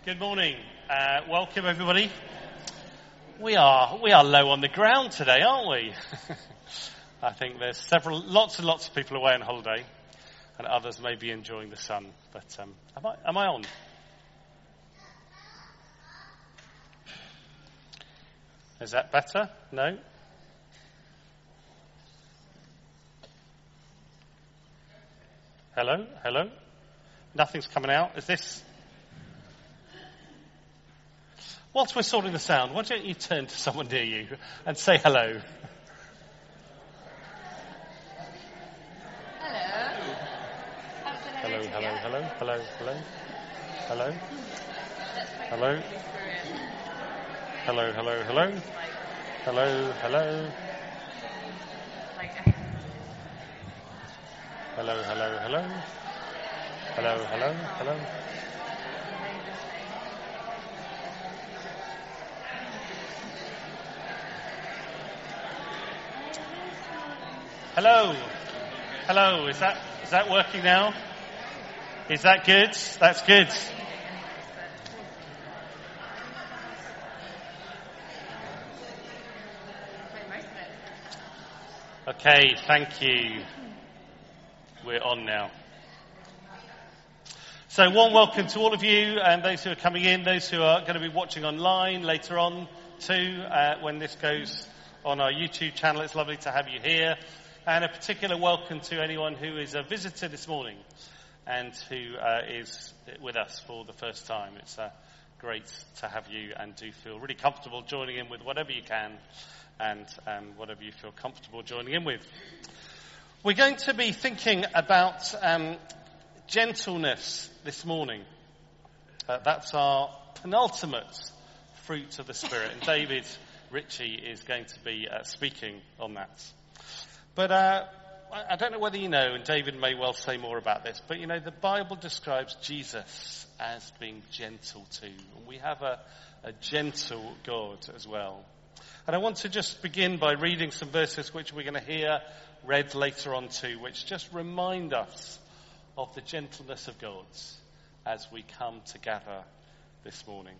Good morning. Welcome, everybody. We are low on the ground today, aren't we? I think there's lots and lots of people away on holiday, and others may be enjoying the sun. But am I on? Is that better? No? Hello? Hello? Nothing's coming out. Is this... Whilst we're sorting the sound, why don't you turn to someone near you and say hello? Hello. Hello, hello, hello, hello, hello, hello, hello, hello, hello, hello, hello, hello, hello, hello, hello, hello, hello, hello. Hello. Hello. Is that working now? Is that good? That's good. Okay, thank you. We're on now. So warm welcome to all of you and those who are coming in, those who are going to be watching online later on too, when this goes on our YouTube channel. It's lovely to have you here. And a particular welcome to anyone who is a visitor this morning and who is with us for the first time. It's great to have you, and do feel really comfortable joining in with whatever you can and whatever you feel comfortable joining in with. We're going to be thinking about gentleness this morning. That's our penultimate fruit of the Spirit, and David Ritchie is going to be speaking on that. But I don't know whether you know, and David may well say more about this, but you know, the Bible describes Jesus as being gentle too. And we have a gentle God as well. And I want to just begin by reading some verses which we're going to hear read later on too, which just remind us of the gentleness of God as we come together this morning.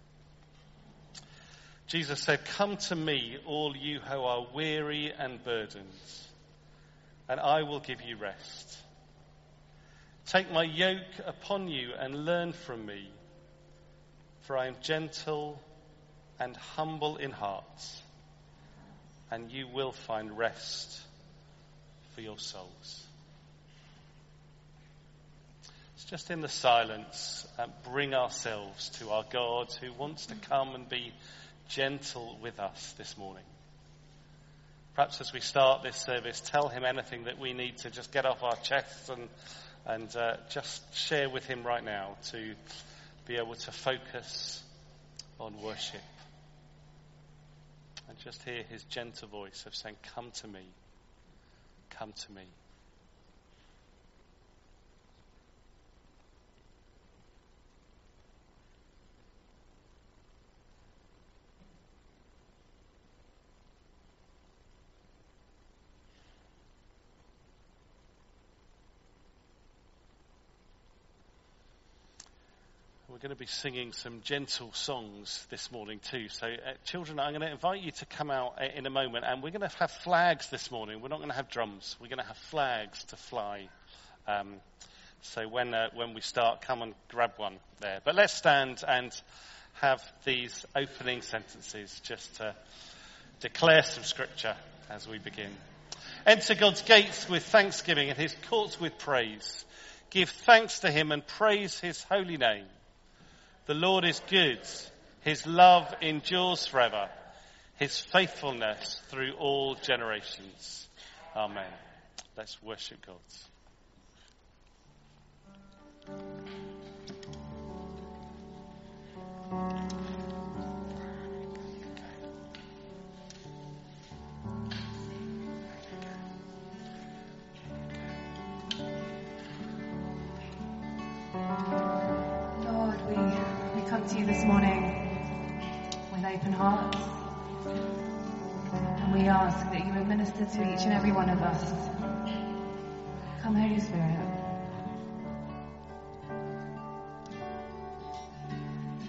Jesus said, "Come to me, all you who are weary and burdened, and I will give you rest. Take my yoke upon you and learn from me, for I am gentle and humble in heart, and you will find rest for your souls." It's just in the silence, bring ourselves to our God who wants to come and be gentle with us this morning. Perhaps as we start this service, tell him anything that we need to just get off our chests and just share with him right now to be able to focus on worship. And just hear his gentle voice of saying, "Come to me, come to me." We're going to be singing some gentle songs this morning too. So children, I'm going to invite you to come out in a moment, and we're going to have flags this morning. We're not going to have drums. We're going to have flags to fly. So when we start, come and grab one there. But let's stand and have these opening sentences just to declare some scripture as we begin. Enter God's gates with thanksgiving and his courts with praise. Give thanks to him and praise his holy name. The Lord is good. His love endures forever. His faithfulness through all generations. Amen. Let's worship God. To you this morning with open hearts, and we ask that you would minister to each and every one of us. Come, Holy Spirit.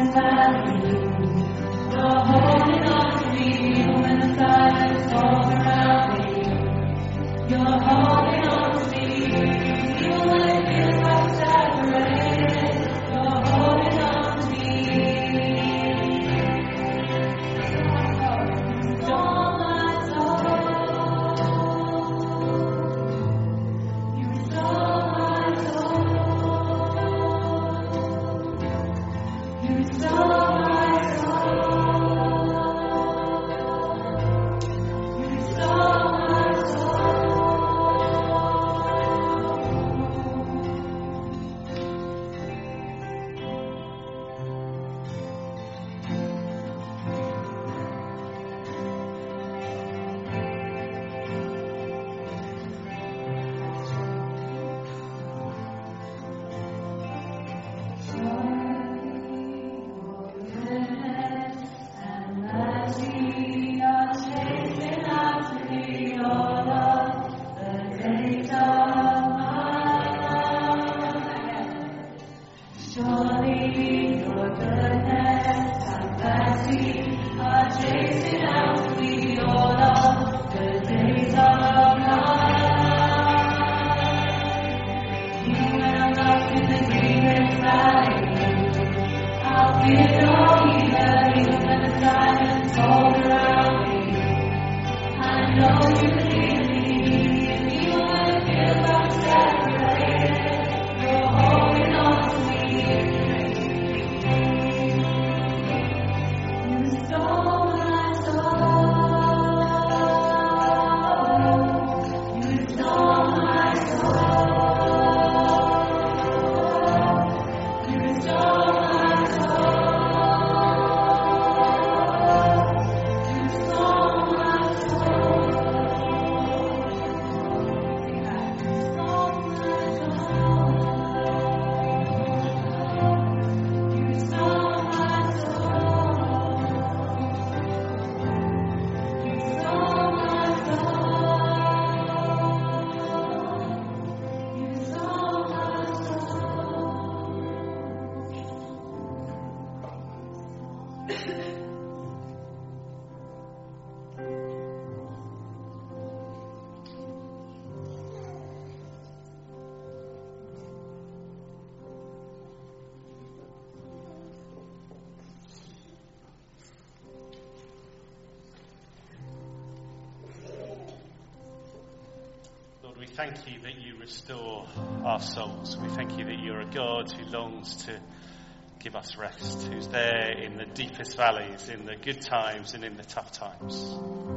We thank you that you restore our souls. We thank you that you're a God who longs to give us rest, who's there in the deepest valleys, in the good times and in the tough times.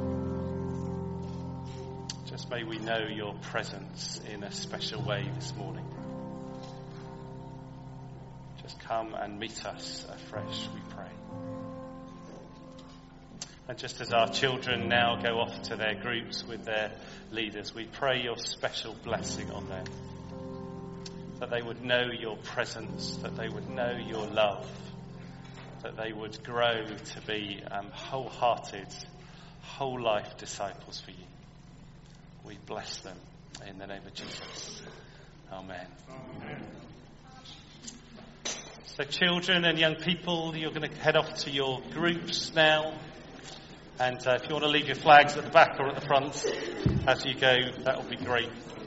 Just may we know your presence in a special way this morning. Just come and meet us afresh, we pray. And just as our children now go off to their groups with their leaders, we pray your special blessing on them. That they would know your presence, that they would know your love, that they would grow to be wholehearted, whole life disciples for you. We bless them in the name of Jesus. Amen. Amen. So children and young people, you're going to head off to your groups now. And if you want to leave your flags at the back or at the front as you go, that would be great.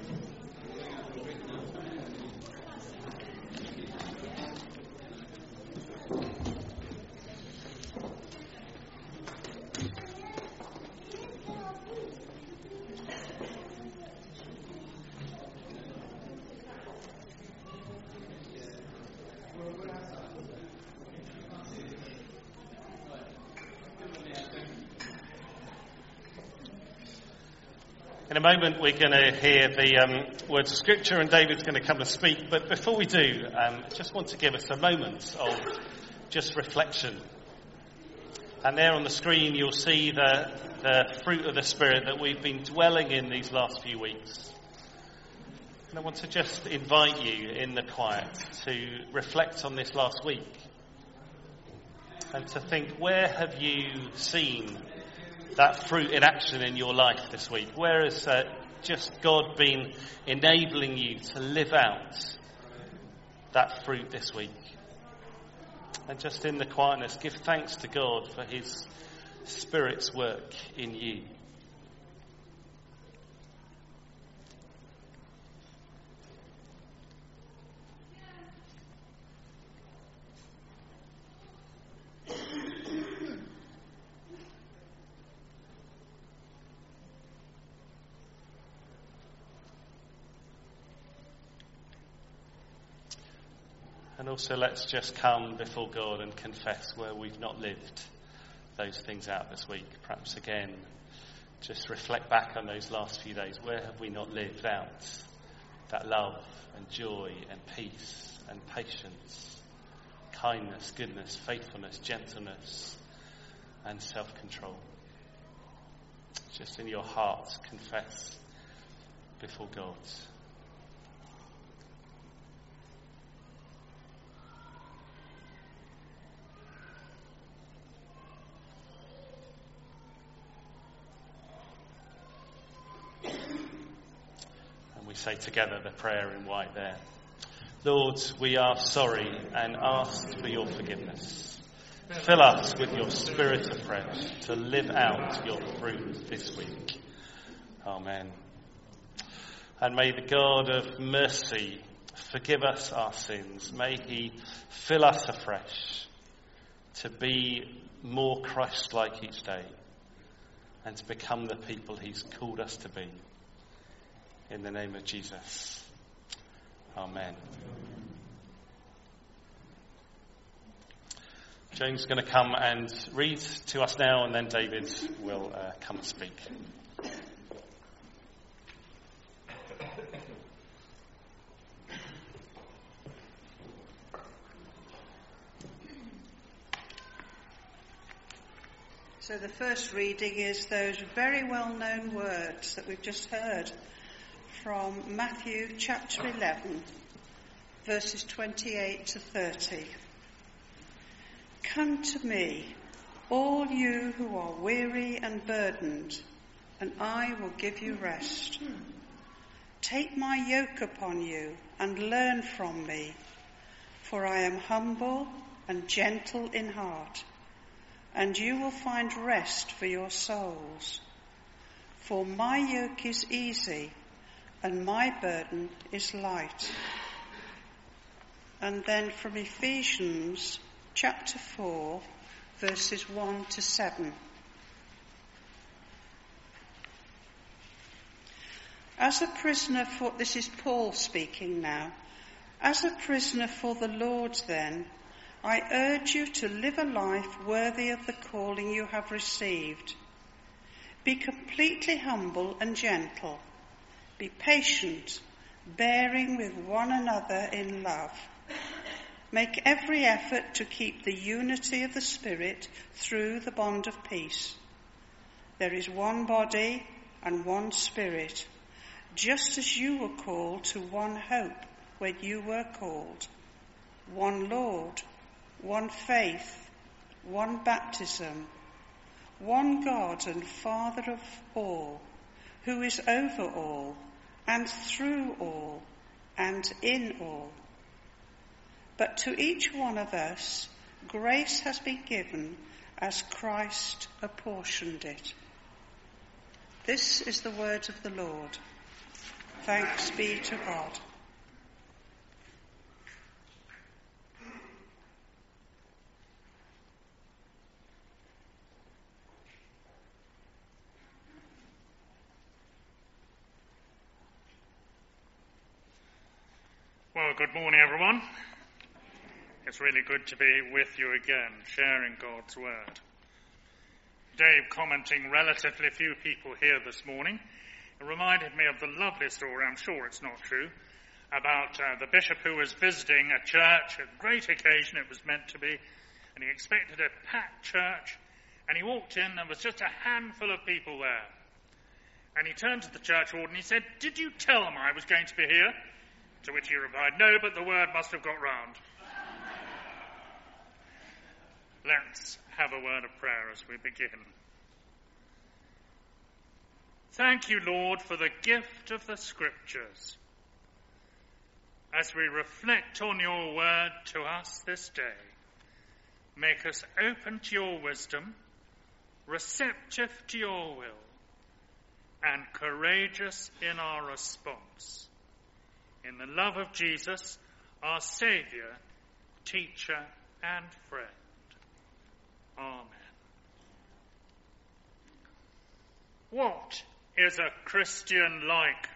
In a moment, we're going to hear the words of Scripture, and David's going to come and speak. But before we do, I just want to give us a moment of just reflection. And there on the screen, you'll see the fruit of the Spirit that we've been dwelling in these last few weeks. And I want to just invite you in the quiet to reflect on this last week and to think, where have you seen that fruit in action in your life this week? Where has just God been enabling you to live out that fruit this week? And just in the quietness, give thanks to God for his Spirit's work in you. And also let's just come before God and confess where we've not lived those things out this week. Perhaps again, just reflect back on those last few days. Where have we not lived out that love and joy and peace and patience, kindness, goodness, faithfulness, gentleness and self-control? Just in your heart, confess before God. Say together the prayer in white there. Lord, we are sorry and ask for your forgiveness. Fill us with your Spirit afresh to live out your fruit this week. Amen. And may the God of mercy forgive us our sins. May he fill us afresh to be more Christ-like each day and to become the people he's called us to be. In the name of Jesus. Amen. Jane's going to come and read to us now, and then David will come and speak. So the first reading is those very well-known words that we've just heard from Matthew chapter 11, verses 28 to 30. Come to me, all you who are weary and burdened, and I will give you rest. Take my yoke upon you and learn from me, for I am humble and gentle in heart, and you will find rest for your souls. For my yoke is easy and my burden is light. And then from Ephesians chapter 4, verses 1 to 7. As a prisoner for, this is Paul speaking now. As a prisoner for the Lord then, I urge you to live a life worthy of the calling you have received. Be completely humble and gentle. Be patient, bearing with one another in love. Make every effort to keep the unity of the Spirit through the bond of peace. There is one body and one Spirit, just as you were called to one hope when you were called. One Lord, one faith, one baptism, one God and Father of all, who is over all, and through all, and in all. But to each one of us, grace has been given as Christ apportioned it. This is the word of the Lord. Thanks be to God. Well, good morning, everyone. It's really good to be with you again, sharing God's Word. Dave commenting relatively few people here this morning. It reminded me of the lovely story, I'm sure it's not true, about the bishop who was visiting a church, a great occasion it was meant to be, and he expected a packed church, and he walked in, there was just a handful of people there. And he turned to the church warden and he said, "Did you tell them I was going to be here?" To which he replied, "No, but the word must have got round." Let's have a word of prayer as we begin. Thank you, Lord, for the gift of the Scriptures. As we reflect on your word to us this day, Make us open to your wisdom, receptive to your will, and courageous in our response. In the love of Jesus, our Saviour, teacher, and friend. Amen. What is a Christian like?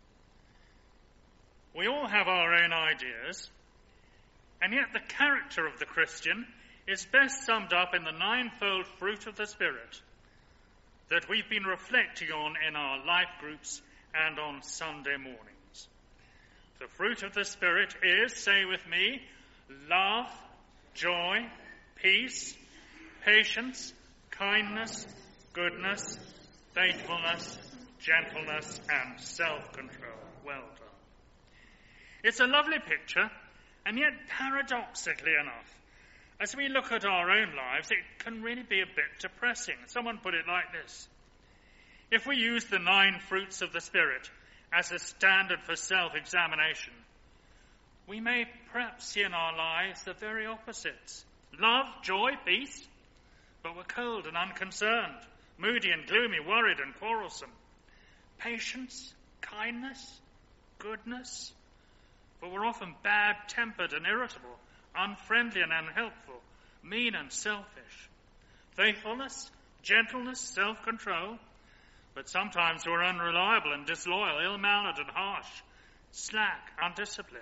We all have our own ideas, and yet the character of the Christian is best summed up in the ninefold fruit of the Spirit that we've been reflecting on in our life groups and on Sunday mornings. The fruit of the Spirit is, say with me, love, joy, peace, patience, kindness, goodness, faithfulness, gentleness, and self-control. Well done. It's a lovely picture, and yet paradoxically enough, as we look at our own lives, it can really be a bit depressing. Someone put it like this. If we use the 9 fruits of the Spirit as a standard for self-examination, we may perhaps see in our lives the very opposites. Love, joy, peace, but we're cold and unconcerned, moody and gloomy, worried and quarrelsome. Patience, kindness, goodness, but we're often bad-tempered and irritable, unfriendly and unhelpful, mean and selfish. Faithfulness, gentleness, self-control, but sometimes we're unreliable and disloyal, ill-mannered and harsh, slack, undisciplined.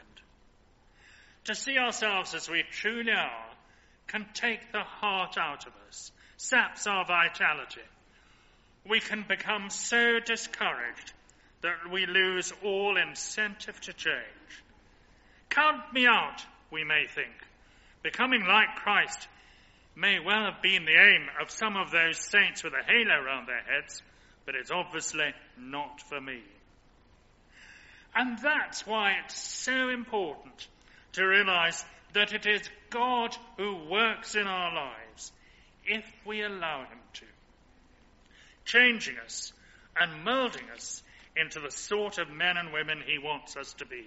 To see ourselves as we truly are can take the heart out of us, saps our vitality. We can become so discouraged that we lose all incentive to change. Count me out, we may think. Becoming like Christ may well have been the aim of some of those saints with a halo around their heads, but it's obviously not for me. And that's why it's so important to realize that it is God who works in our lives if we allow him to, changing us and moulding us into the sort of men and women he wants us to be.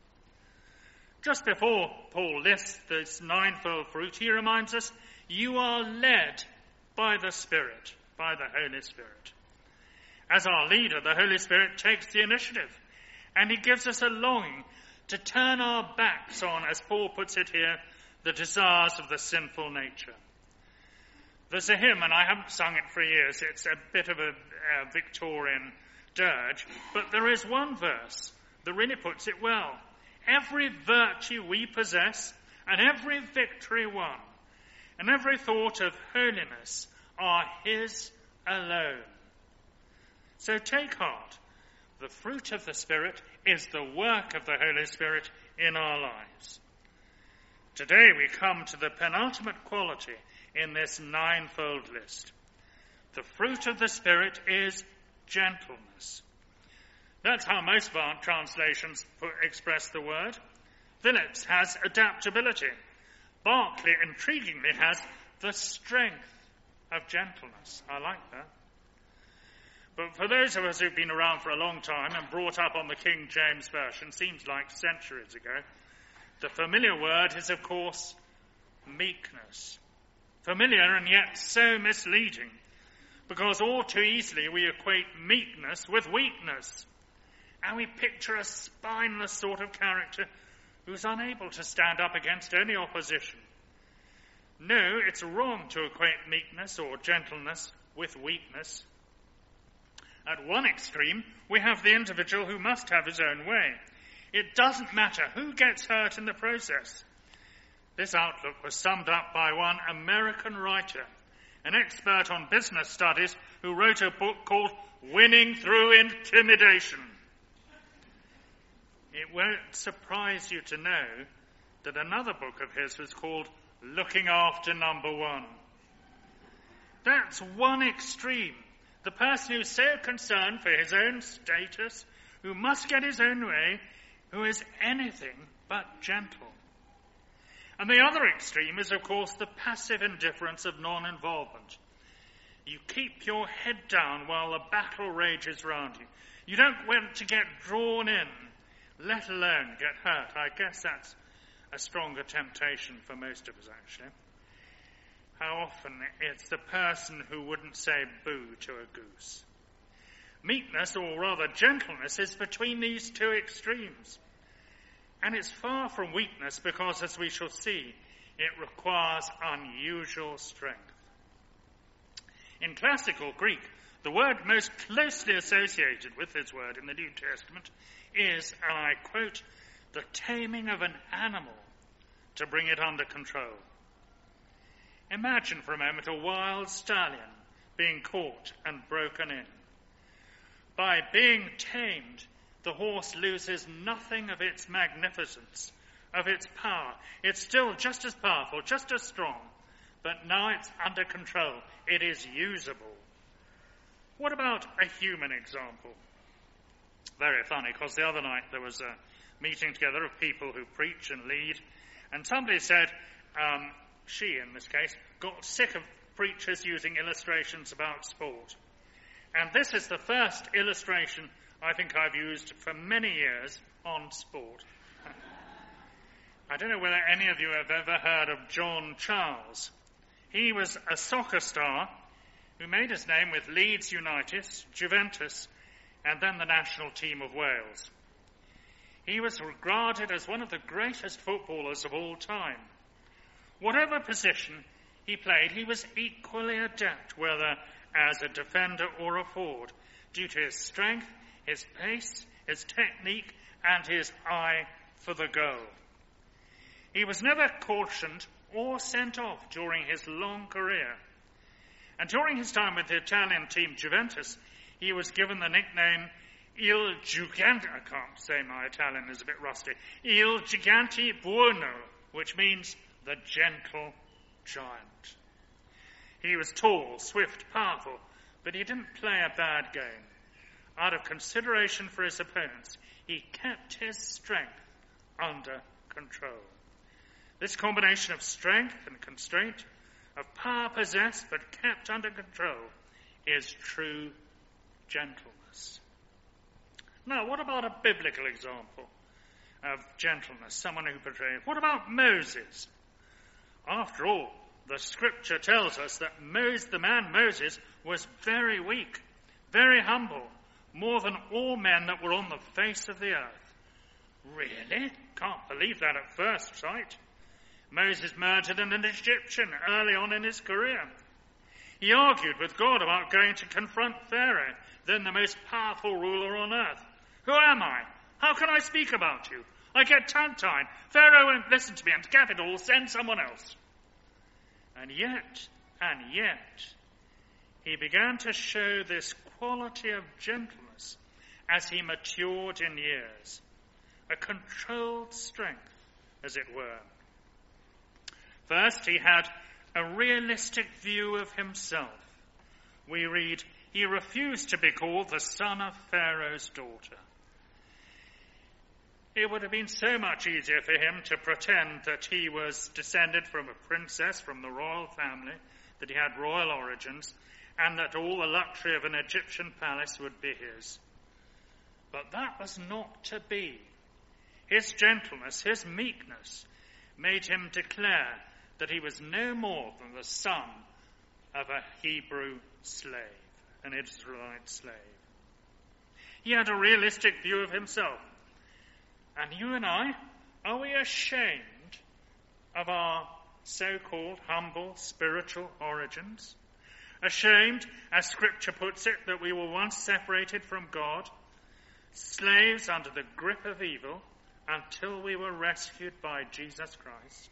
Just before Paul lists this ninefold fruit, he reminds us, you are led by the Spirit, by the Holy Spirit. As our leader, the Holy Spirit takes the initiative, and he gives us a longing to turn our backs on, as Paul puts it here, the desires of the sinful nature. There's a hymn, and I haven't sung it for years. It's a bit of a Victorian dirge, but there is one verse that really puts it well. Every virtue we possess, and every victory won, and every thought of holiness are his alone. So take heart. The fruit of the Spirit is the work of the Holy Spirit in our lives. Today we come to the penultimate quality in this ninefold list. The fruit of the Spirit is gentleness. That's how most of our translations express the word. Phillips has adaptability. Barclay, intriguingly, has the strength of gentleness. I like that. But for those of us who've been around for a long time and brought up on the King James Version, seems like centuries ago, the familiar word is, of course, meekness. Familiar and yet so misleading, because all too easily we equate meekness with weakness. And we picture a spineless sort of character who's unable to stand up against any opposition. No, it's wrong to equate meekness or gentleness with weakness. At one extreme, we have the individual who must have his own way. It doesn't matter who gets hurt in the process. This outlook was summed up by one American writer, an expert on business studies, who wrote a book called Winning Through Intimidation. It won't surprise you to know that another book of his was called Looking After Number One. That's one extreme. The person who's so concerned for his own status, who must get his own way, who is anything but gentle. And the other extreme is, of course, the passive indifference of non-involvement. You keep your head down while the battle rages round you. You don't want to get drawn in, let alone get hurt. I guess that's a stronger temptation for most of us, actually. how often it's the person who wouldn't say boo to a goose. Meekness, or rather gentleness, is between these two extremes. And it's far from weakness because, as we shall see, it requires unusual strength. In classical Greek, the word most closely associated with this word in the New Testament is, and I quote, the taming of an animal to bring it under control. Imagine for a moment a wild stallion being caught and broken in. By being tamed, the horse loses nothing of its magnificence, of its power. It's still just as powerful, just as strong, but now it's under control. It is usable. What about a human example? Very funny, because the other night there was a meeting together of people who preach and lead, and somebody said, she in this case, got sick of preachers using illustrations about sport. And this is the first illustration I think I've used for many years on sport. I don't know whether any of you have ever heard of John Charles. He was a soccer star who made his name with Leeds United, Juventus, and then the national team of Wales. He was regarded as one of the greatest footballers of all time. Whatever position he played, he was equally adept, whether as a defender or a forward, due to his strength, his pace, his technique, and his eye for the goal. He was never cautioned or sent off during his long career. And during his time with the Italian team Juventus, he was given the nickname Il Gigante, I can't say my Italian is a bit rusty, Il Gigante Buono, which means the gentle giant. He was tall, swift, powerful, but he didn't play a bad game. Out of consideration for his opponents, he kept his strength under control. This combination of strength and constraint, of power possessed but kept under control, is true gentleness. Now, what about a biblical example of gentleness, someone who portrays? What about Moses? After all, the scripture tells us that the man Moses was very weak, very humble, more than all men that were on the face of the earth. Really? Can't believe that at first sight. Moses murdered an Egyptian early on in his career. He argued with God about going to confront Pharaoh, then the most powerful ruler on earth. Who am I? How can I speak about you? I get tongue-tied. Pharaoh won't listen to me, and to cap it all, send someone else. And yet, he began to show this quality of gentleness as he matured in years, a controlled strength, as it were. First, he had a realistic view of himself. We read, he refused to be called the son of Pharaoh's daughter. It would have been so much easier for him to pretend that he was descended from a princess from the royal family, that he had royal origins, and that all the luxury of an Egyptian palace would be his. But that was not to be. His gentleness, his meekness, made him declare that he was no more than the son of a Hebrew slave, an Israelite slave. He had a realistic view of himself. And you and I, are we ashamed of our so-called humble spiritual origins? Ashamed, as Scripture puts it, that we were once separated from God, slaves under the grip of evil, until we were rescued by Jesus Christ?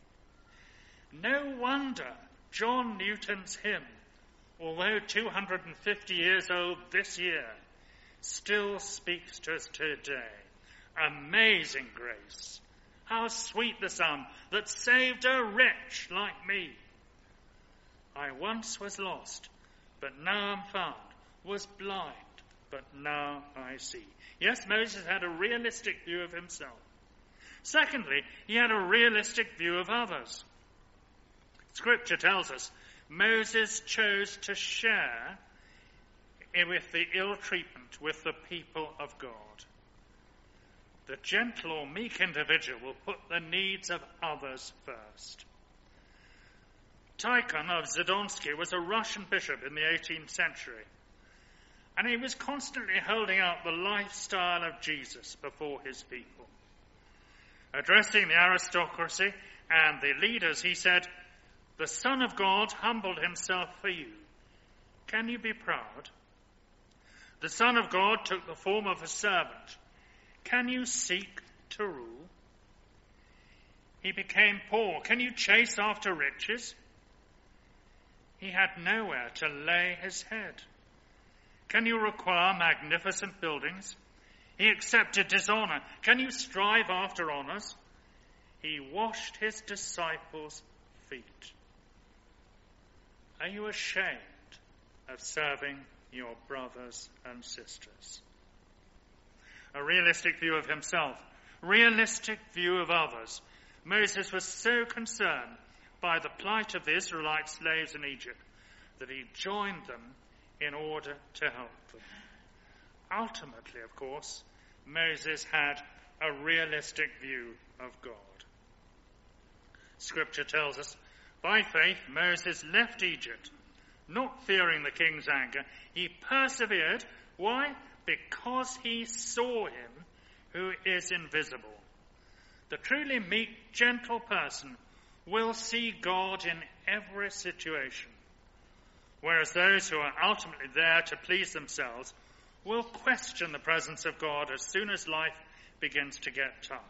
No wonder John Newton's hymn, although 250 years old this year, still speaks to us today. Amazing grace. How sweet the sound that saved a wretch like me. I once was lost, but now am found, was blind, but now I see. Yes, Moses had a realistic view of himself. Secondly, he had a realistic view of others. Scripture tells us Moses chose to share with the ill treatment with the people of God. The gentle or meek individual will put the needs of others first. Tikhon of Zadonsky was a Russian bishop in the 18th century, and he was constantly holding out the lifestyle of Jesus before his people. Addressing the aristocracy and the leaders, he said, "The Son of God humbled himself for you. Can you be proud? The Son of God took the form of a servant. Can you seek to rule? He became poor. Can you chase after riches? He had nowhere to lay his head. Can you require magnificent buildings? He accepted dishonor. Can you strive after honors? He washed his disciples' feet. Are you ashamed of serving your brothers and sisters?" A realistic view of himself, realistic view of others. Moses was so concerned by the plight of the Israelite slaves in Egypt that he joined them in order to help them. Ultimately, of course, Moses had a realistic view of God. Scripture tells us, by faith, Moses left Egypt, not fearing the king's anger. He persevered. Why? Because he saw him who is invisible. The truly meek, gentle person will see God in every situation, whereas those who are ultimately there to please themselves will question the presence of God as soon as life begins to get tough.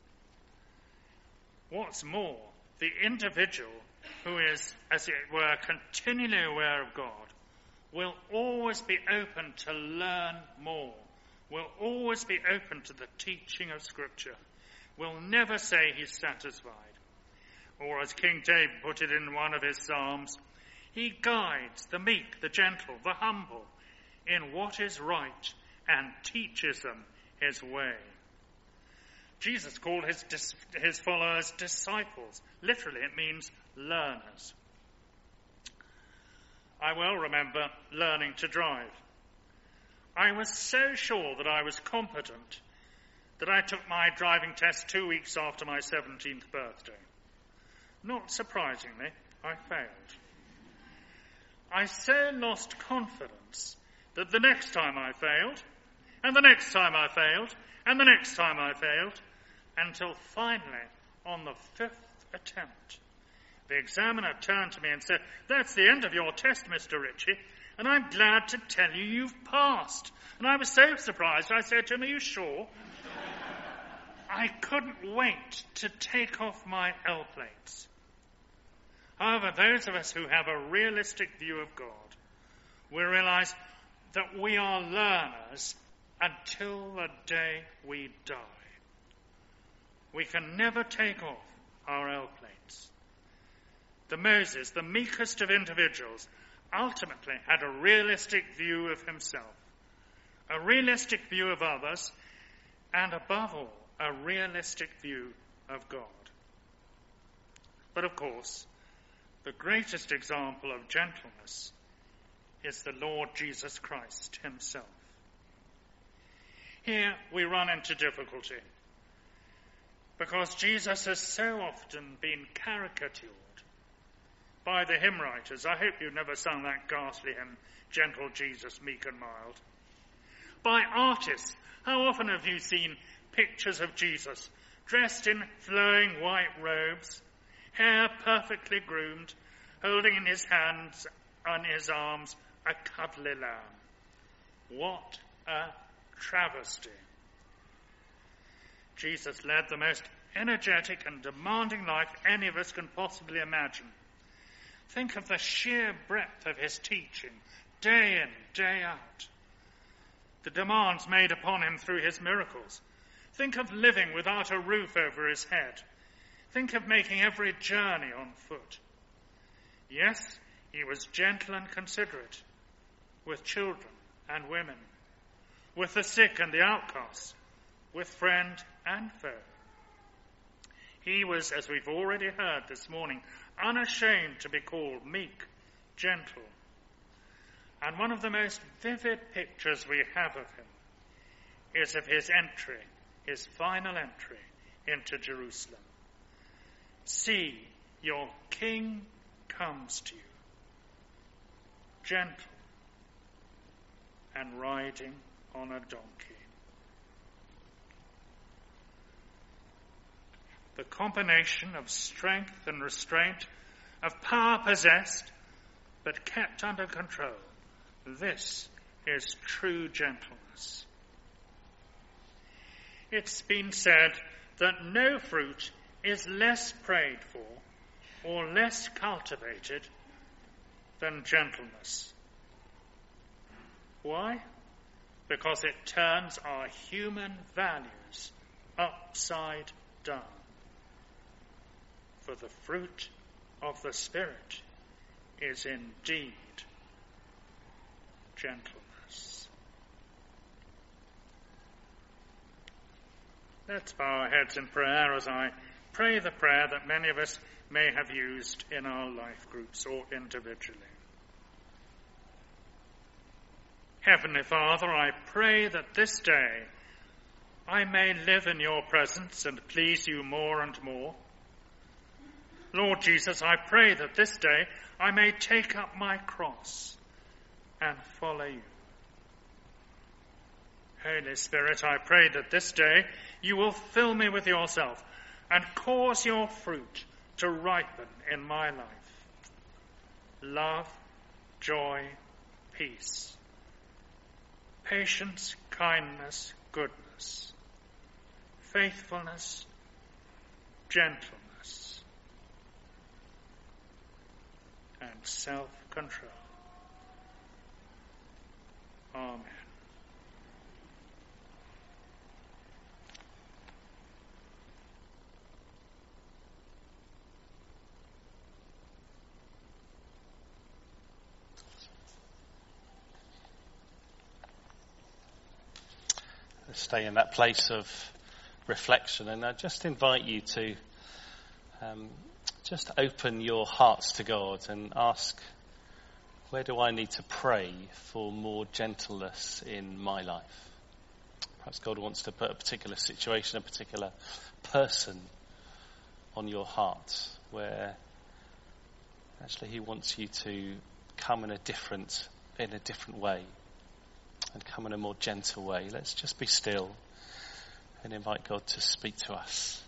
What's more, the individual who is, as it were, continually aware of God will always be open to learn more, will always be open to the teaching of Scripture, will never say he's satisfied. Or as King David put it in one of his Psalms, he guides the meek, the gentle, the humble in what is right and teaches them his way. Jesus called his followers disciples. Literally, it means learners. I well remember learning to drive. I was so sure that I was competent that I took my driving test 2 weeks after my 17th birthday. Not surprisingly, I failed. I so lost confidence that the next time I failed, and the next time I failed, and the next time I failed, until finally, on the 5th attempt, the examiner turned to me and said, "That's the end of your test, Mr. Ritchie, and I'm glad to tell you you've passed." And I was so surprised, I said to him, "Are you sure?" I couldn't wait to take off my L-plates. However, those of us who have a realistic view of God will realize that we are learners until the day we die. We can never take off our L-plates. The Moses, the meekest of individuals, ultimately had a realistic view of himself, a realistic view of others, and above all, a realistic view of God. But of course, the greatest example of gentleness is the Lord Jesus Christ himself. Here we run into difficulty because Jesus has so often been caricatured by the hymn writers. I hope you've never sung that ghastly hymn, "Gentle Jesus, meek and mild." By artists, how often have you seen pictures of Jesus dressed in flowing white robes, hair perfectly groomed, holding in his hands and his arms a cuddly lamb? What a travesty. Jesus led the most energetic and demanding life any of us can possibly imagine. Think of the sheer breadth of his teaching, day in, day out. The demands made upon him through his miracles. Think of living without a roof over his head. Think of making every journey on foot. Yes, he was gentle and considerate with children and women, with the sick and the outcasts, with friend and foe. He was, as we've already heard this morning, unashamed to be called meek, gentle. And one of the most vivid pictures we have of him is of his entry, his final entry into Jerusalem. "See, your king comes to you, gentle and riding on a donkey. The combination of strength and restraint, of power possessed but kept under control, this is true gentleness. It's been said that no fruit is less prayed for or less cultivated than gentleness. Why? Because it turns our human values upside down. For the fruit of the Spirit is indeed gentleness. Let's bow our heads in prayer as I pray the prayer that many of us may have used in our life groups or individually. Heavenly Father, I pray that this day I may live in your presence and please you more and more. Lord Jesus, I pray that this day I may take up my cross and follow you. Holy Spirit, I pray that this day you will fill me with yourself and cause your fruit to ripen in my life. Love, joy, peace, patience, kindness, goodness, faithfulness, gentleness, and self-control. Amen. Stay in that place of reflection, and I just invite you to just open your hearts to God and ask, where do I need to pray for more gentleness in my life? Perhaps God wants to put a particular situation, a particular person on your heart where actually he wants you to come in a different way and come in a more gentle way. Let's just be still and invite God to speak to us.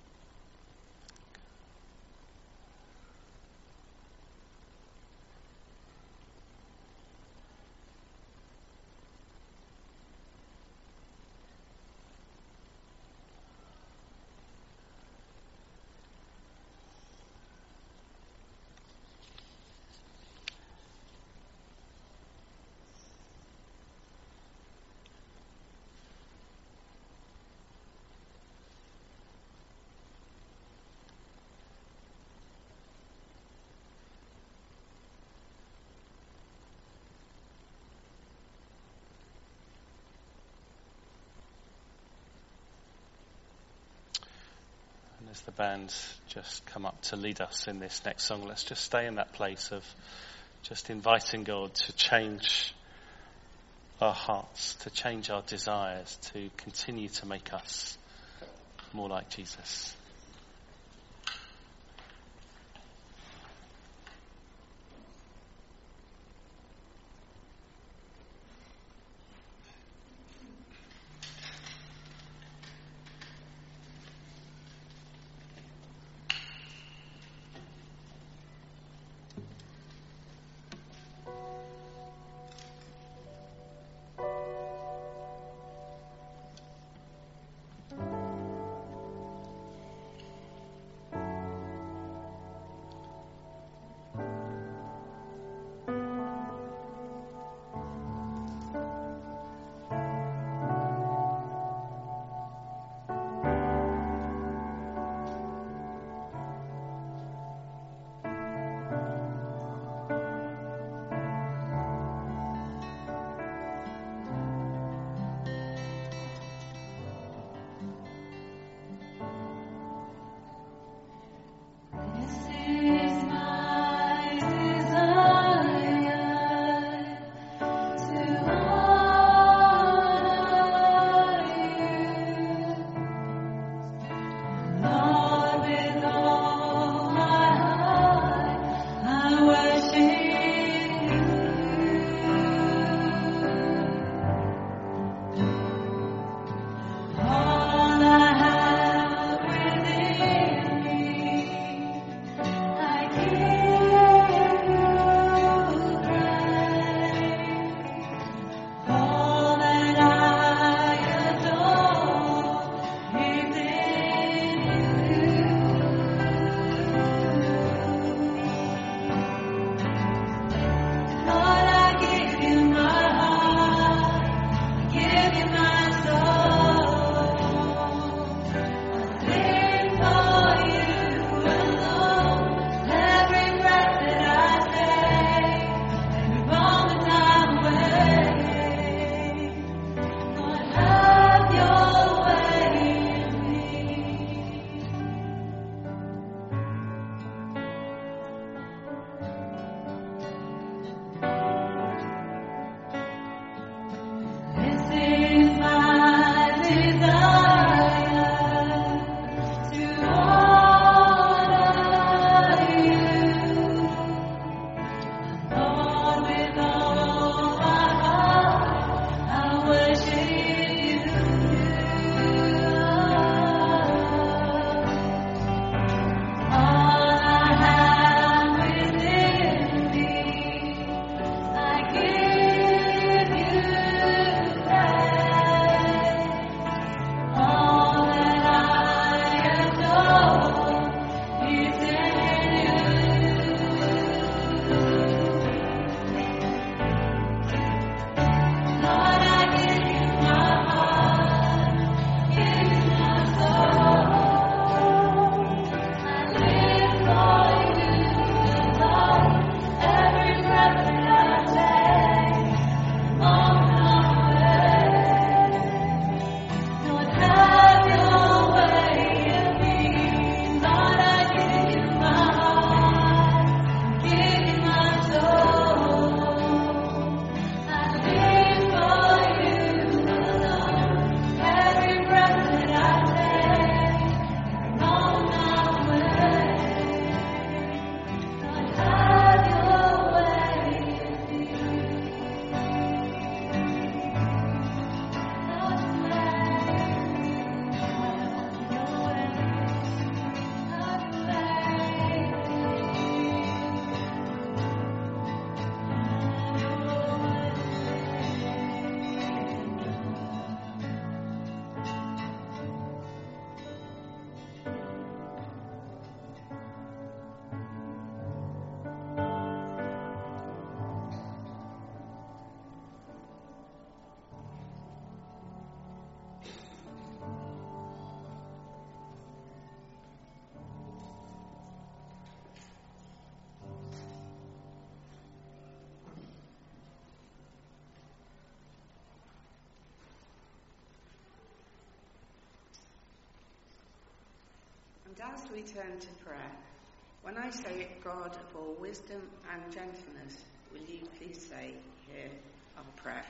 As the band just come up to lead us in this next song, let's just stay in that place of just inviting God to change our hearts, to change our desires, to continue to make us more like Jesus. And as we turn to prayer, when I say God of all wisdom and gentleness, will you please say, hear our prayer.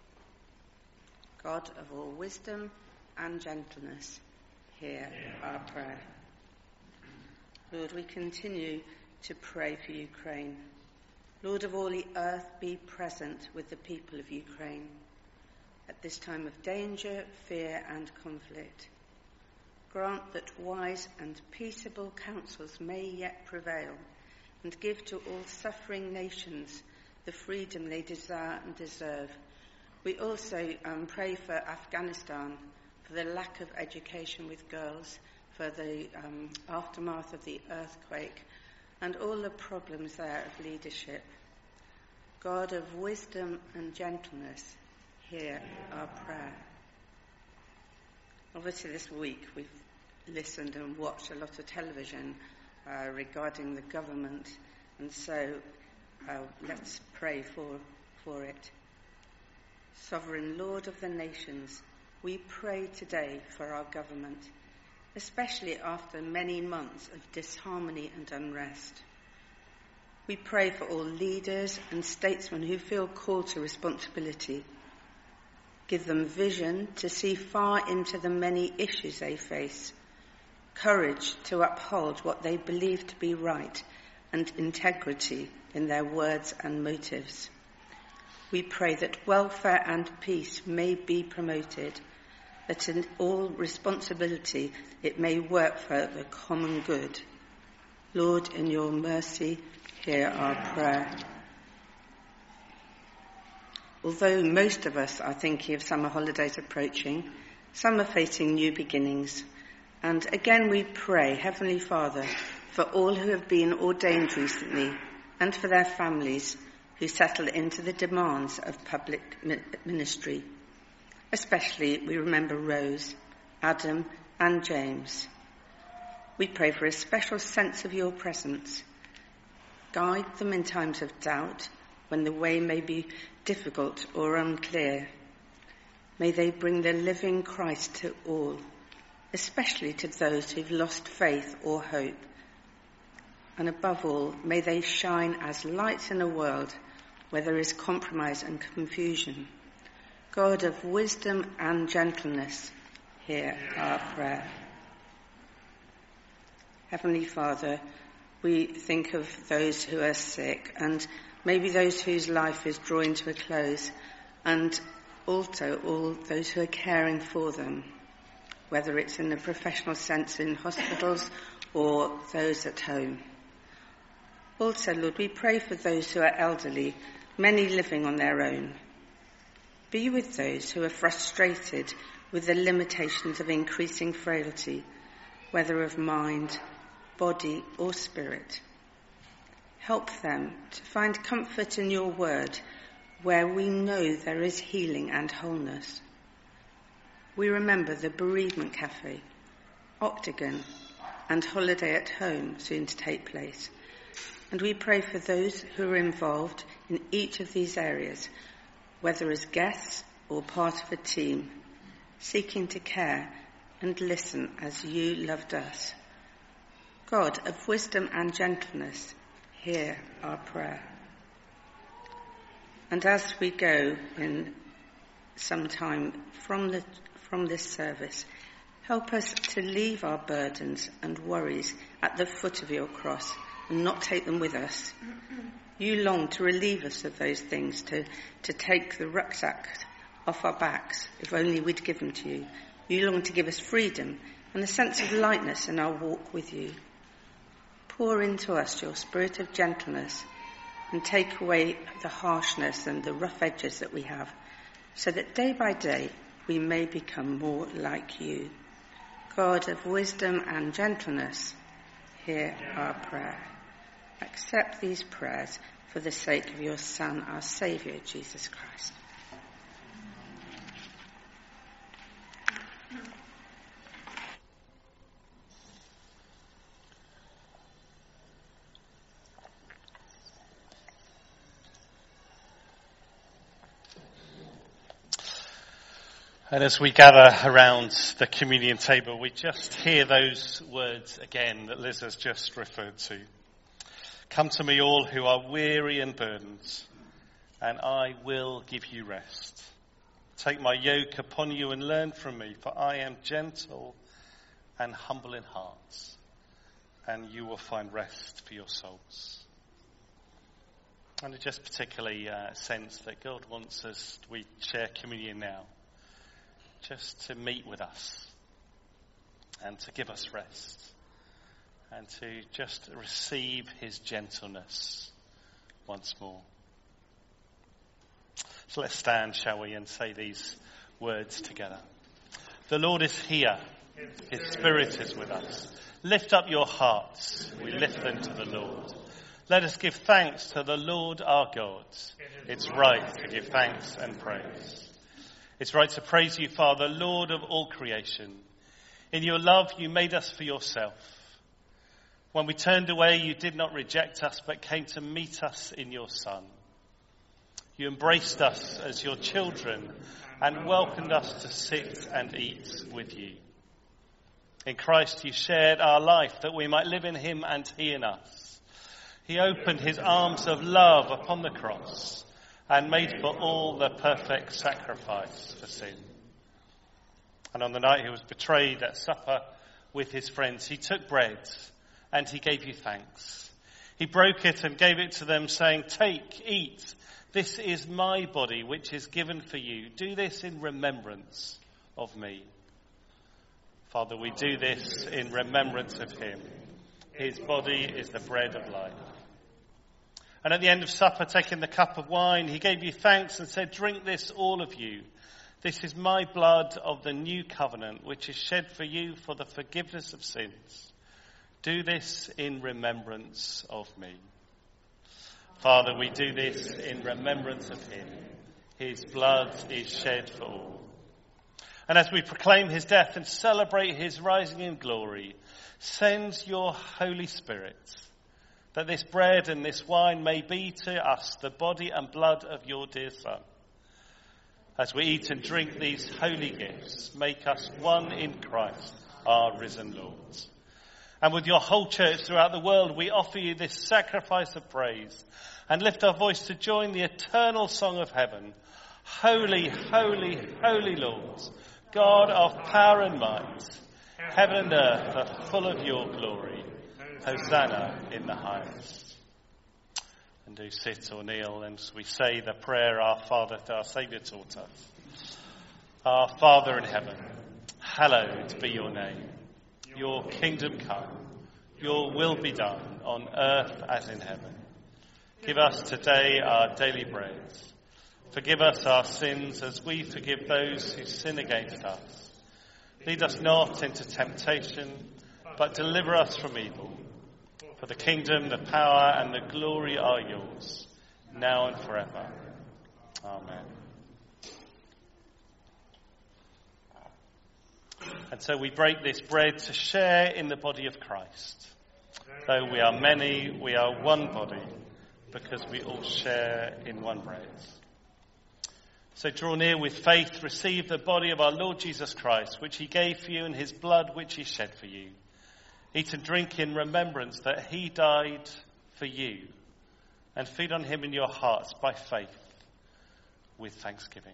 God of all wisdom and gentleness, hear our prayer. Lord, we continue to pray for Ukraine. Lord of all the earth, be present with the people of Ukraine at this time of danger, fear and conflict. Grant that wise and peaceable counsels may yet prevail, and give to all suffering nations the freedom they desire and deserve. We also pray for Afghanistan, for the lack of education with girls, for the aftermath of the earthquake, and all the problems there of leadership. God of wisdom and gentleness, hear our prayer. Obviously this week we've listened and watched a lot of television regarding the government, and so let's pray for it. Sovereign Lord of the nations, we pray today for our government, especially after many months of disharmony and unrest. We pray for all leaders and statesmen who feel called to responsibility. Give them vision to see far into the many issues they face, courage to uphold what they believe to be right, and integrity in their words and motives. We pray that welfare and peace may be promoted, that in all responsibility it may work for the common good. Lord, in your mercy, hear our prayer. Although most of us are thinking of summer holidays approaching, some are facing new beginnings. And again we pray, Heavenly Father, for all who have been ordained recently and for their families who settle into the demands of public ministry. Especially we remember Rose, Adam and James. We pray for a special sense of your presence. Guide them in times of doubt, when the way may be difficult or unclear. May they bring the living Christ to all, especially to those who've lost faith or hope. And above all, may they shine as lights in a world where there is compromise and confusion. God of wisdom and gentleness, hear our prayer. Heavenly Father, we think of those who are sick and maybe those whose life is drawing to a close, and also all those who are caring for them, whether it's in a professional sense in hospitals or those at home. Also, Lord, we pray for those who are elderly, many living on their own. Be with those who are frustrated with the limitations of increasing frailty, whether of mind, body or spirit. Help them to find comfort in your word, where we know there is healing and wholeness. We remember the Bereavement Cafe, Octagon, and Holiday at Home soon to take place. And we pray for those who are involved in each of these areas, whether as guests or part of a team, seeking to care and listen as you loved us. God of wisdom and gentleness, hear our prayer. And as we go in some time from this service, help us to leave our burdens and worries at the foot of your cross and not take them with us. You long to relieve us of those things, to take the rucksack off our backs, if only we'd give them to you. You long to give us freedom and a sense of lightness in our walk with you. Pour into us your spirit of gentleness and take away the harshness and the rough edges that we have, so that day by day we may become more like you. God of wisdom and gentleness, hear our prayer. Accept these prayers for the sake of your Son, our Saviour, Jesus Christ. And as we gather around the communion table, we just hear those words again that Liz has just referred to. Come to me all who are weary and burdened, and I will give you rest. Take my yoke upon you and learn from me, for I am gentle and humble in heart, and you will find rest for your souls. And I just particularly sense that God wants us, we share communion now, just to meet with us and to give us rest and to just receive his gentleness once more. So let's stand, shall we, and say these words together. The Lord is here. His Spirit is with us. Lift up your hearts. We lift them to the Lord. Let us give thanks to the Lord our God. It's right to give thanks and praise. It's right to praise you, Father, Lord of all creation. In your love, you made us for yourself. When we turned away, you did not reject us, but came to meet us in your Son. You embraced us as your children and welcomed us to sit and eat with you. In Christ, you shared our life that we might live in him and he in us. He opened his arms of love upon the cross and made for all the perfect sacrifice for sin. And on the night he was betrayed at supper with his friends, he took bread and he gave you thanks. He broke it and gave it to them, saying, "Take, eat. This is my body, which is given for you. Do this in remembrance of me." Father, we do this in remembrance of him. His body is the bread of life. And at the end of supper, taking the cup of wine, he gave you thanks and said, "Drink this, all of you. This is my blood of the new covenant, which is shed for you for the forgiveness of sins. Do this in remembrance of me." Father, we do this in remembrance of him. His blood is shed for all. And as we proclaim his death and celebrate his rising in glory, send your Holy Spirit, that this bread and this wine may be to us the body and blood of your dear Son. As we eat and drink these holy gifts, make us one in Christ, our risen Lord. And with your whole church throughout the world, we offer you this sacrifice of praise and lift our voice to join the eternal song of heaven. Holy, holy, holy Lord, God of power and might, heaven and earth are full of your glory. Hosanna in the highest. And do sit or kneel as we say the prayer our Father that our Saviour taught us. Our Father in heaven, hallowed be your name. Your kingdom come, your will be done on earth as in heaven. Give us today our daily bread. Forgive us our sins as we forgive those who sin against us. Lead us not into temptation, but deliver us from evil. For the kingdom, the power, and the glory are yours, now and forever. Amen. And so we break this bread to share in the body of Christ. Though we are many, we are one body, because we all share in one bread. So draw near with faith, receive the body of our Lord Jesus Christ, which he gave for you, and his blood which he shed for you. Eat and drink in remembrance that he died for you, and feed on him in your hearts by faith with thanksgiving.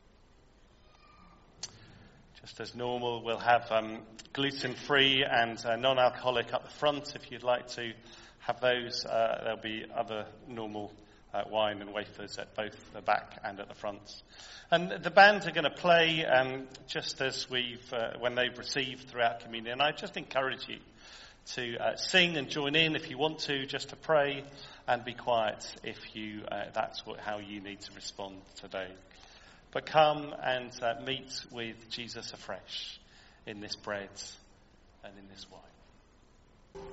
Just as normal, we'll have gluten-free and non-alcoholic up the front if you'd like to have those. There'll be other normal wine and wafers at both the back and at the front. And the band are going to play just as when they've received throughout communion. I just encourage you to sing and join in if you want to, just to pray and be quiet if that's how you need to respond today. But come and meet with Jesus afresh in this bread and in this wine.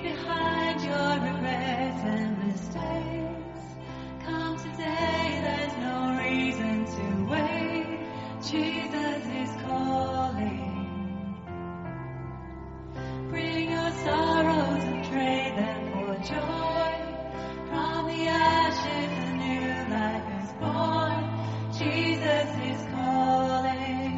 behind your regrets and mistakes. Come today, there's no reason to wait. Jesus is calling. Bring your sorrows and trade them for joy. From the ashes a new life is born. Jesus is calling.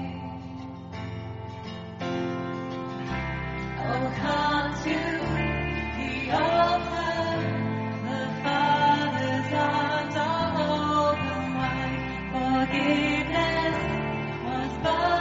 Oh, come to the altar. The Father's arms are open wide. Forgiveness was by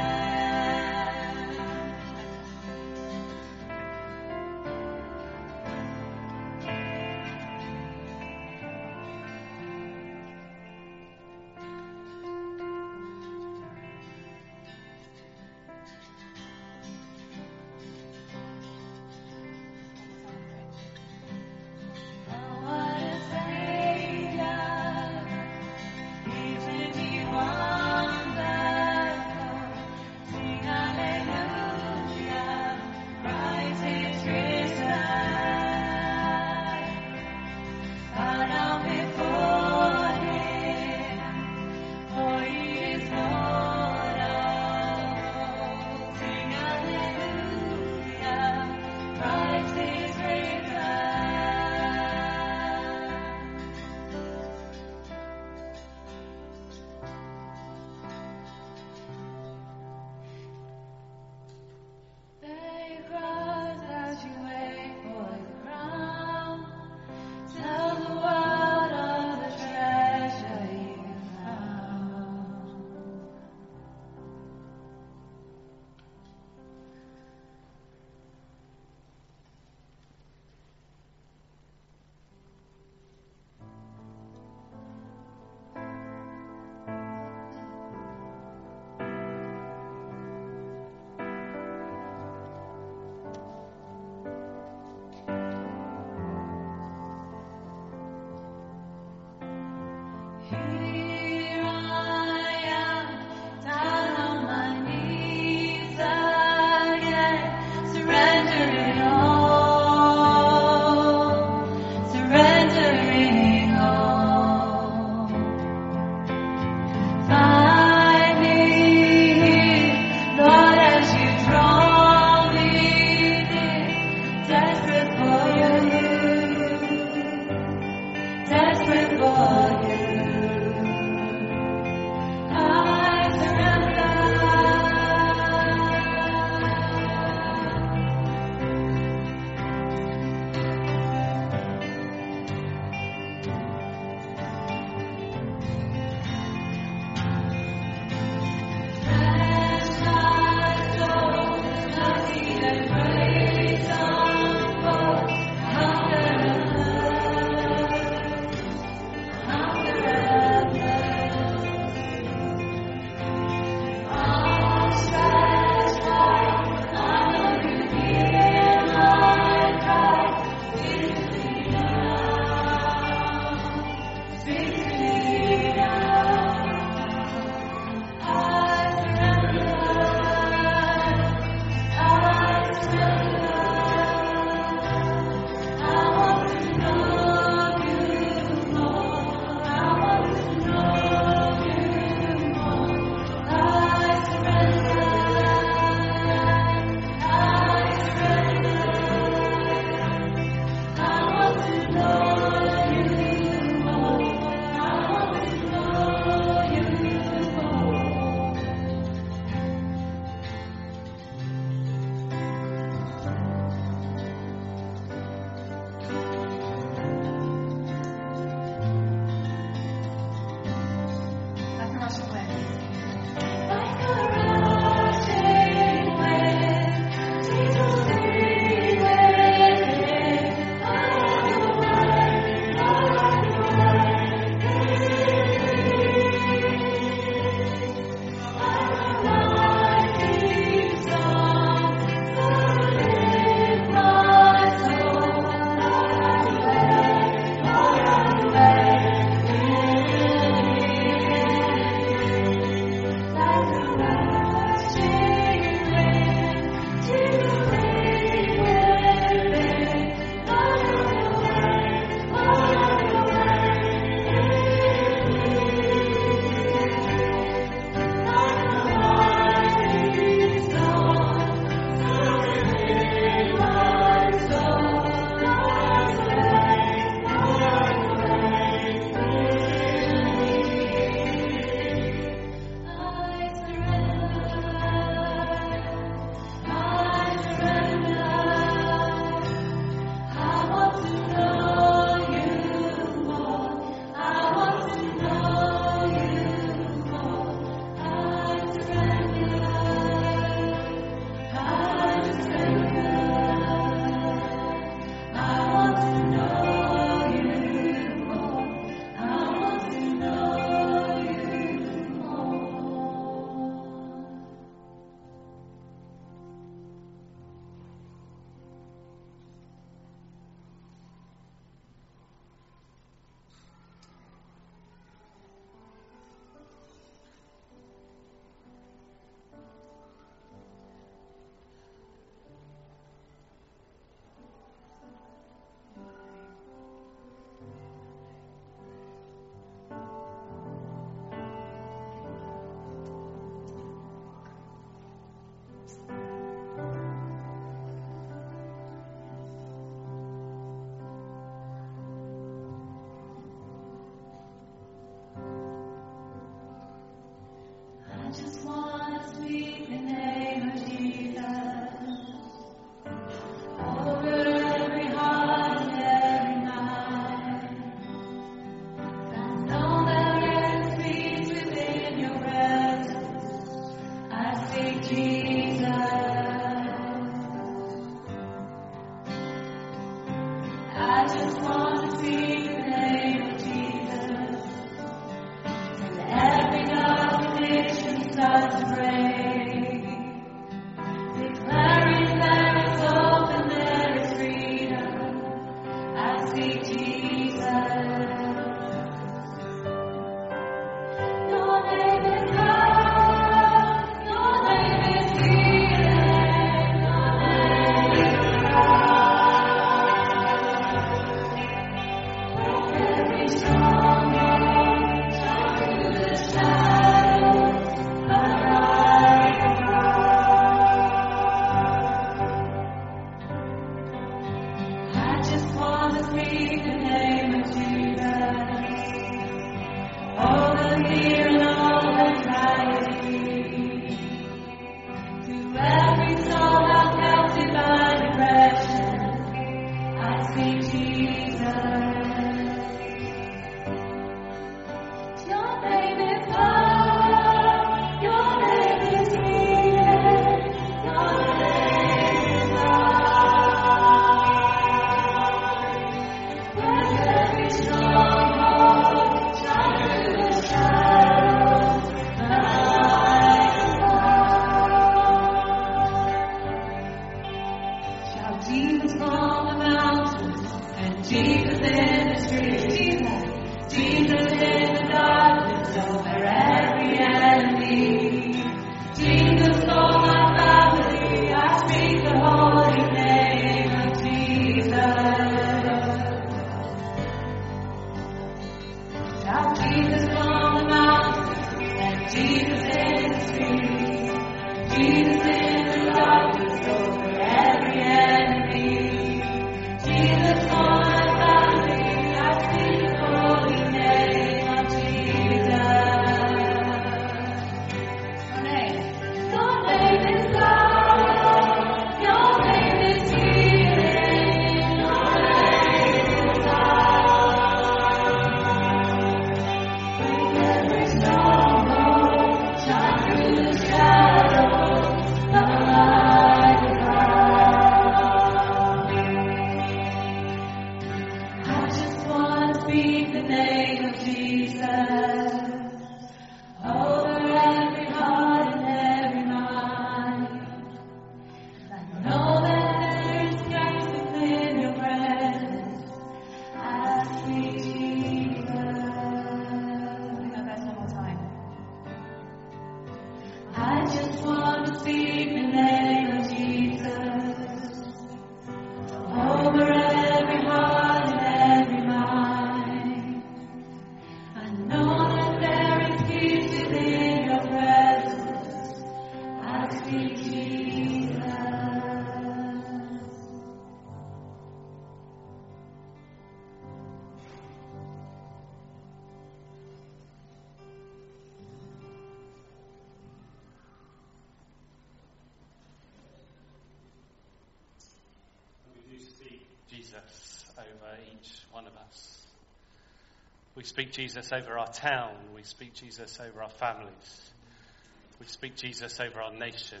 We speak Jesus over our town. We speak Jesus over our families. We speak Jesus over our nation.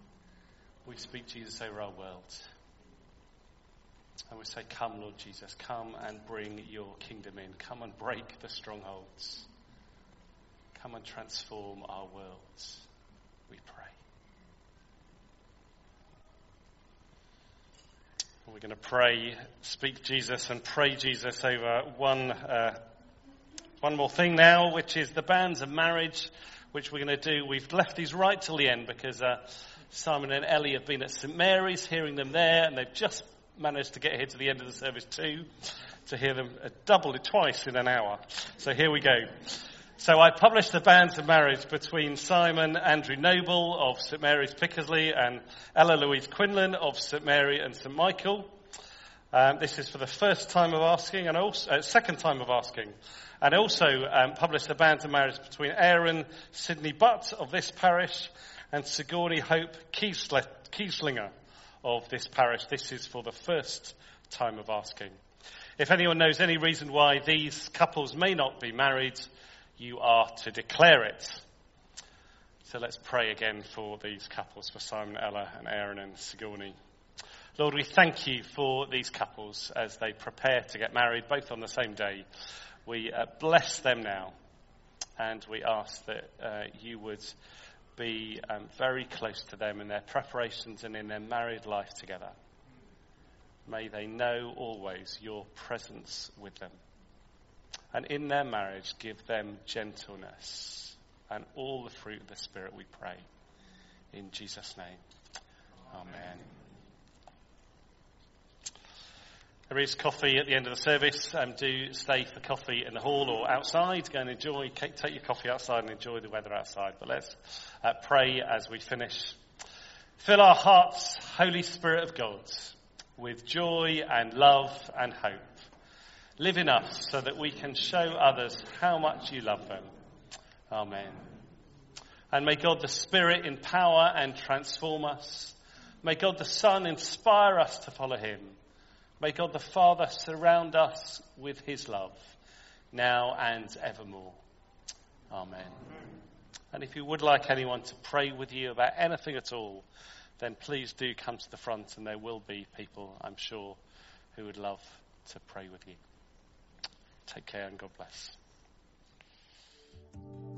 We speak Jesus over our world. And we say, come, Lord Jesus, come and bring your kingdom in. Come and break the strongholds. Come and transform our worlds, we pray. We're going to pray, speak Jesus and pray Jesus over one more thing now, which is the banns of marriage, which we're going to do. We've left these right till the end because Simon and Ellie have been at St Mary's, hearing them there, and they've just managed to get here to the end of the service too, to hear them double it twice in an hour. So here we go. So I published the banns of marriage between Simon Andrew Noble of St Mary's Pickersley and Ella Louise Quinlan of St Mary and St Michael. This is for the first time of asking and also second time of asking. And also published the banns of marriage between Aaron Sidney Butt of this parish and Sigourney Hope Kieslinger of this parish. This is for the first time of asking. If anyone knows any reason why these couples may not be married, you are to declare it. So let's pray again for these couples, for Simon, Ella, and Aaron and Sigourney. Lord, we thank you for these couples as they prepare to get married, both on the same day. We bless them now, and we ask that you would be very close to them in their preparations and in their married life together. May they know always your presence with them. And in their marriage, give them gentleness and all the fruit of the Spirit, we pray. In Jesus' name, amen. There is coffee at the end of the service. Do stay for coffee in the hall or outside. Go and enjoy, take your coffee outside and enjoy the weather outside. But let's pray as we finish. Fill our hearts, Holy Spirit of God, with joy and love and hope. Live in us so that we can show others how much you love them. Amen. And may God the Spirit empower and transform us. May God the Son inspire us to follow him. May God the Father surround us with his love, now and evermore. Amen. And if you would like anyone to pray with you about anything at all, then please do come to the front, and there will be people, I'm sure, who would love to pray with you. Take care and God bless.